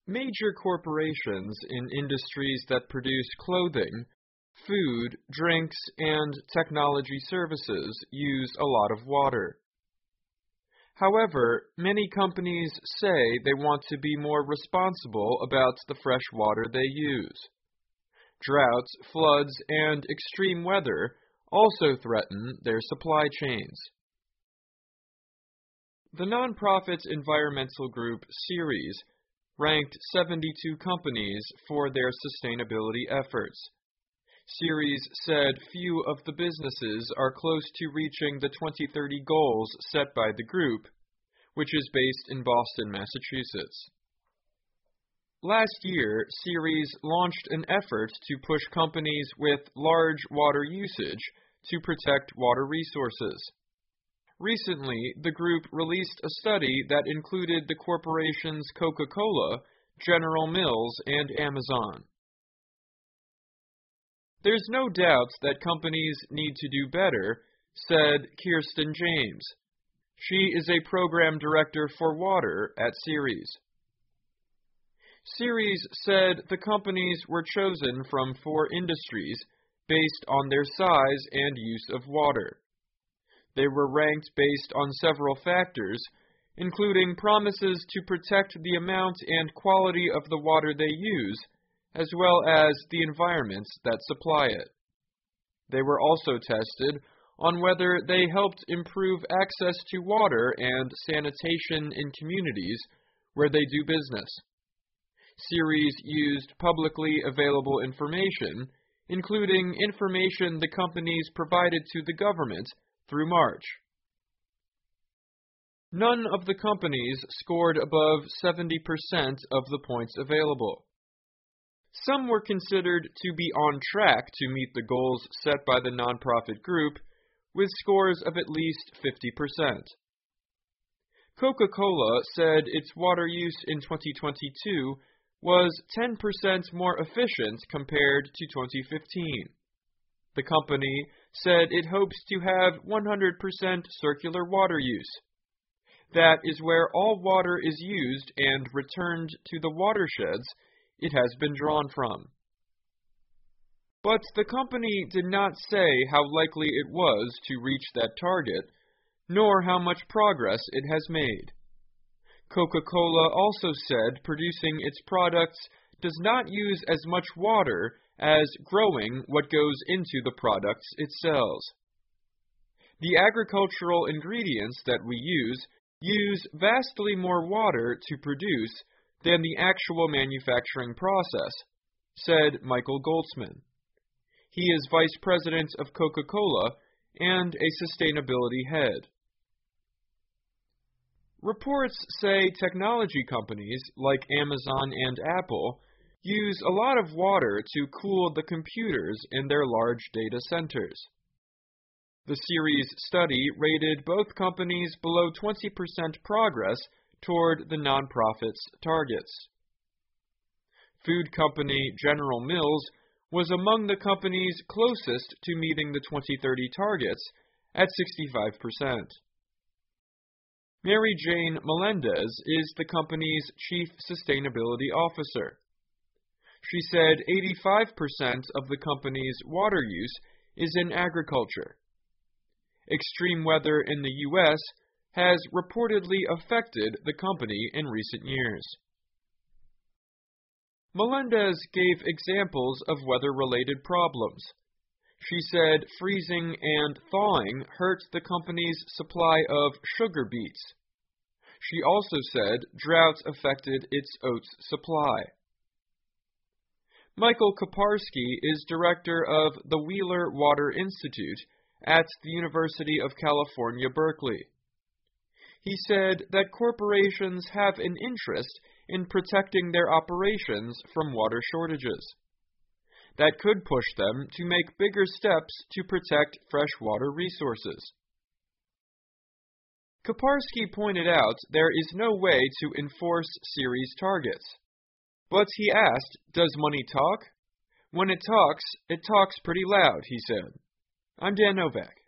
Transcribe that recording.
Major corporations in industries that produce clothing, food, drinks, and technology services use a lot of water. However, many companies say they want to be more responsible about the fresh water they use. Droughts, floods, and extreme weather also threaten their supply chains. The nonprofit environmental group Ceres ranked 72 companies for their sustainability efforts. Ceres said few of the businesses are close to reaching the 2030 goals set by the group, which is based in Boston, Massachusetts. Last year, Ceres launched an effort to push companies with large water usage to protect water resources. Recently, the group released a study that included the corporations Coca-Cola, General Mills, and Amazon. There's no doubt that companies need to do better, said Kirsten James. She is a program director for water at Ceres. Ceres said the companies were chosen from 4 industries based on their size and use of water. They were ranked based on several factors, including promises to protect the amount and quality of the water they use, as well as the environments that supply it. They were also tested on whether they helped improve access to water and sanitation in communities where they do business. Ceres used publicly available information, including information the companies provided to the government through March. None of the companies scored above 70% of the points available. Some were considered to be on track to meet the goals set by the nonprofit group, with scores of at least 50%. Coca-Cola said its water use in 2022 was 10% more efficient compared to 2015. The company said it hopes to have 100% circular water use. That is where all water is used and returned to the watersheds it has been drawn from. But the company did not say how likely it was to reach that target, nor how much progress it has made. Coca-Cola also said producing its products does not use as much water as growing what goes into the products it sells. The agricultural ingredients that we use vastly more water to produce than the actual manufacturing process, said Michael Goldsman. He is vice president of Coca-Cola and a sustainability head. Reports say technology companies like Amazon and Apple use a lot of water to cool the computers in their large data centers. The Ceres study rated both companies below 20% progress toward the nonprofit's targets. Food company General Mills was among the companies closest to meeting the 2030 targets at 65%. Mary Jane Melendez is the company's chief sustainability officer. She said 85% of the company's water use is in agriculture. Extreme weather in the U.S. has reportedly affected the company in recent years. Melendez gave examples of weather-related problems. She said freezing and thawing hurt the company's supply of sugar beets. She also said droughts affected its oats supply. Michael Koparski is director of the Wheeler Water Institute at the University of California, Berkeley. He said that corporations have an interest in protecting their operations from water shortages. That could push them to make bigger steps to protect freshwater resources. Koparski pointed out there is no way to enforce Ceres targets. But he asked, does money talk? When it talks pretty loud, he said. I'm Dan Novak.